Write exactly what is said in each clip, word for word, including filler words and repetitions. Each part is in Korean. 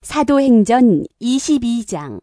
사도행전 이십이 장.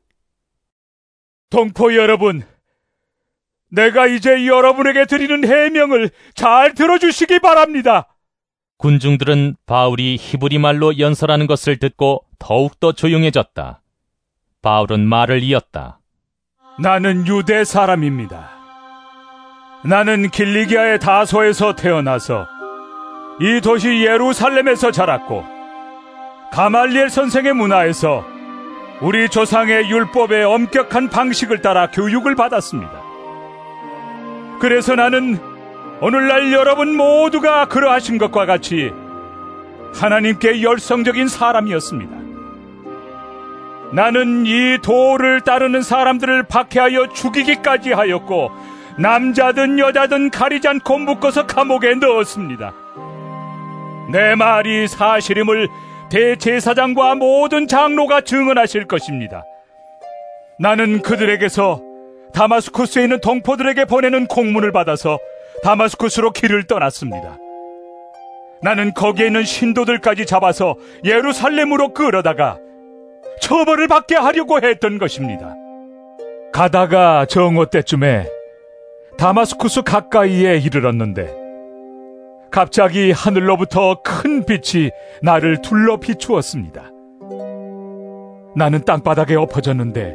동포 여러분, 내가 이제 여러분에게 드리는 해명을 잘 들어주시기 바랍니다. 군중들은 바울이 히브리 말로 연설하는 것을 듣고 더욱더 조용해졌다. 바울은 말을 이었다. 나는 유대 사람입니다. 나는 길리기아의 다소에서 태어나서 이 도시 예루살렘에서 자랐고, 가말리엘 선생의 문화에서 우리 조상의 율법의 엄격한 방식을 따라 교육을 받았습니다. 그래서 나는 오늘날 여러분 모두가 그러하신 것과 같이 하나님께 열성적인 사람이었습니다. 나는 이 도를 따르는 사람들을 박해하여 죽이기까지 하였고, 남자든 여자든 가리지 않고 묶어서 감옥에 넣었습니다. 내 말이 사실임을 대제사장과 모든 장로가 증언하실 것입니다. 나는 그들에게서 다마스쿠스에 있는 동포들에게 보내는 공문을 받아서 다마스쿠스로 길을 떠났습니다. 나는 거기에 있는 신도들까지 잡아서 예루살렘으로 끌어다가 처벌을 받게 하려고 했던 것입니다. 가다가 정오 때쯤에 다마스쿠스 가까이에 이르렀는데, 갑자기 하늘로부터 큰 빛이 나를 둘러 비추었습니다. 나는 땅바닥에 엎어졌는데,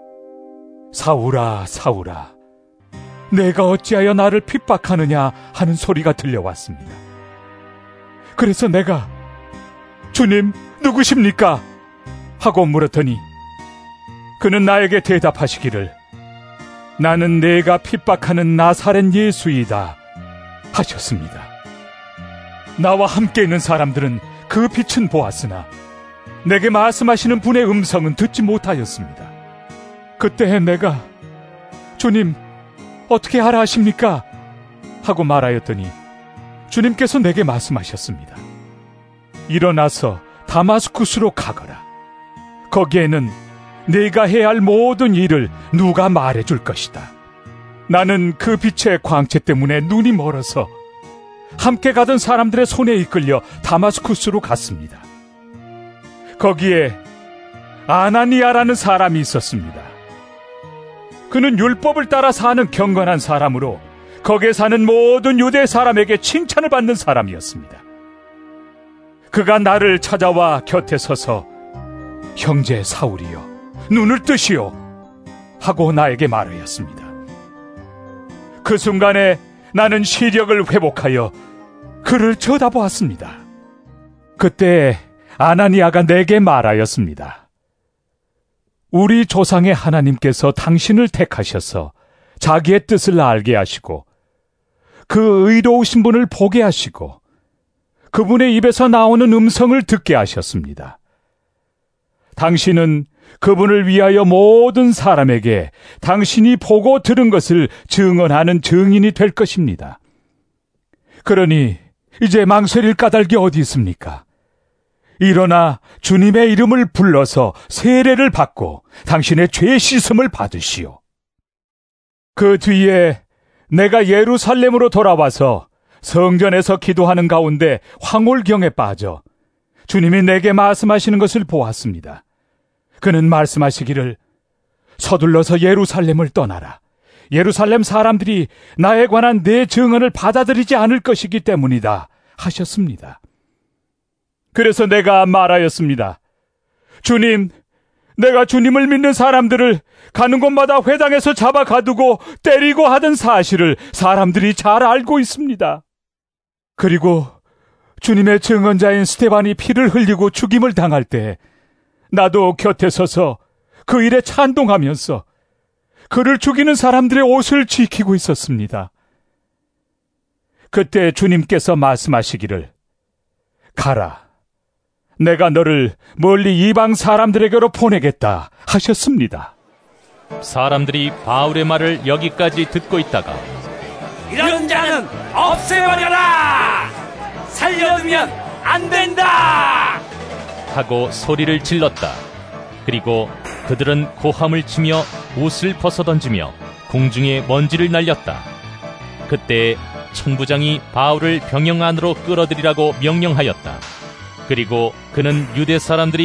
사울아, 사울아, 내가 어찌하여 나를 핍박하느냐 하는 소리가 들려왔습니다. 그래서 내가 주님, 누구십니까? 하고 물었더니 그는 나에게 대답하시기를, 나는 내가 핍박하는 나사렛 예수이다 하셨습니다. 나와 함께 있는 사람들은 그 빛은 보았으나 내게 말씀하시는 분의 음성은 듣지 못하였습니다. 그때 내가 주님, 어떻게 하라 하십니까? 하고 말하였더니 주님께서 내게 말씀하셨습니다. 일어나서 다마스쿠스로 가거라. 거기에는 네가 해야 할 모든 일을 누가 말해줄 것이다. 나는 그 빛의 광채 때문에 눈이 멀어서 함께 가던 사람들의 손에 이끌려 다마스쿠스로 갔습니다. 거기에 아나니아라는 사람이 있었습니다. 그는 율법을 따라 사는 경건한 사람으로 거기에 사는 모든 유대 사람에게 칭찬을 받는 사람이었습니다. 그가 나를 찾아와 곁에 서서 형제 사울이여, 눈을 뜨시오 하고 나에게 말하였습니다. 그 순간에 나는 시력을 회복하여 그를 쳐다보았습니다. 그때 아나니아가 내게 말하였습니다. 우리 조상의 하나님께서 당신을 택하셔서 자기의 뜻을 알게 하시고 그 의로우신 분을 보게 하시고 그분의 입에서 나오는 음성을 듣게 하셨습니다. 당신은 그분을 위하여 모든 사람에게 당신이 보고 들은 것을 증언하는 증인이 될 것입니다. 그러니 이제 망설일 까닭이 어디 있습니까? 일어나 주님의 이름을 불러서 세례를 받고 당신의 죄 씻음을 받으시오. 그 뒤에 내가 예루살렘으로 돌아와서 성전에서 기도하는 가운데 황홀경에 빠져 주님이 내게 말씀하시는 것을 보았습니다. 그는 말씀하시기를, 서둘러서 예루살렘을 떠나라. 예루살렘 사람들이 나에 관한 내 증언을 받아들이지 않을 것이기 때문이다 하셨습니다. 그래서 내가 말하였습니다. 주님, 내가 주님을 믿는 사람들을 가는 곳마다 회당에서 잡아 가두고 때리고 하던 사실을 사람들이 잘 알고 있습니다. 그리고 주님의 증언자인 스데반이 피를 흘리고 죽임을 당할 때 나도 곁에 서서 그 일에 찬동하면서 그를 죽이는 사람들의 옷을 지키고 있었습니다. 그때 주님께서 말씀하시기를, 가라. 내가 너를 멀리 이방 사람들에게로 보내겠다 하셨습니다. 사람들이 바울의 말을 여기까지 듣고 있다가, 이런 자는 없애버려라! 살려두면 안 된다! 하고 소리를 질렀다. 그리고 그들은 고함을 치며 옷을 벗어던지며 공중에 먼지를 날렸다. 그때 천부장이 바울을 병영 안으로 끌어들이라고 명령하였다. 그리고 그는 유대 사람들이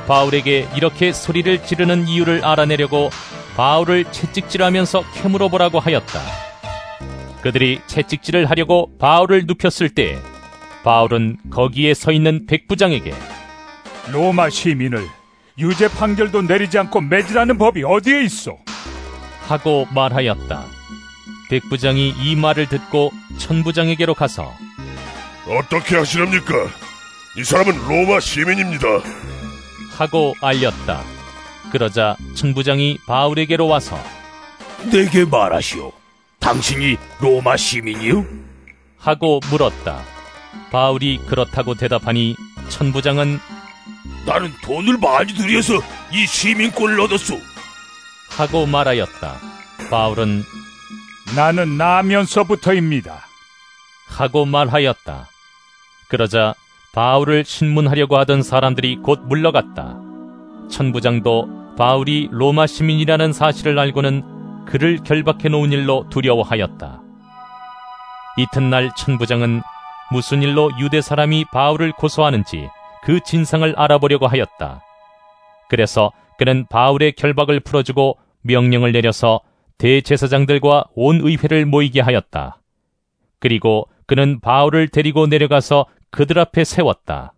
바울에게 이렇게 소리를 지르는 이유를 알아내려고 바울을 채찍질하면서 캐물어 보라고 하였다. 그들이 채찍질을 하려고 바울을 눕혔을 때 바울은 거기에 서 있는 백부장에게 로마 시민을 유죄 판결도 내리지 않고 매질하는 법이 어디에 있어? 하고 말하였다. 백부장이 이 말을 듣고 천부장에게로 가서 어떻게 하시렵니까? 이 사람은 로마 시민입니다. 하고 알렸다. 그러자 천부장이 바울에게로 와서 내게 말하시오. 당신이 로마 시민이요? 하고 물었다. 바울이 그렇다고 대답하니 천부장은 나는 돈을 많이 들여서 이 시민권을 얻었소. 하고 말하였다. 바울은 나는 나면서부터입니다. 하고 말하였다. 그러자 바울을 신문하려고 하던 사람들이 곧 물러갔다. 천부장도 바울이 로마 시민이라는 사실을 알고는 그를 결박해 놓은 일로 두려워하였다. 이튿날 천부장은 무슨 일로 유대 사람이 바울을 고소하는지 그 진상을 알아보려고 하였다. 그래서 그는 바울의 결박을 풀어주고 명령을 내려서 대제사장들과 온 의회를 모이게 하였다. 그리고 그는 바울을 데리고 내려가서 그들 앞에 세웠다.